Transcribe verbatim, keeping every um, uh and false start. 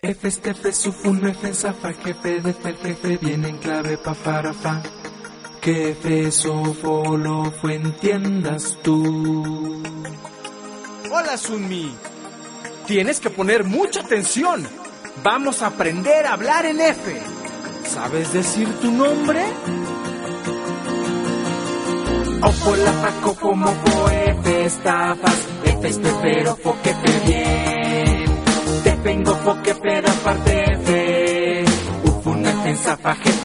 F, F, Sufun, F, Zafa, jefe de F, jefe, viene en clave pa para fa. Que F, Sofo, lo fue, entiendas tú. Hola, Sunmi. Tienes que poner mucha atención. Vamos a aprender a hablar en F. ¿Sabes decir tu nombre? Ofo, la fa, cofo, mofo, F, estafas, F, espero, fo, que te bien. Te vengo, fo, que peda, parte F. Ufun, F, Zafa, jefe,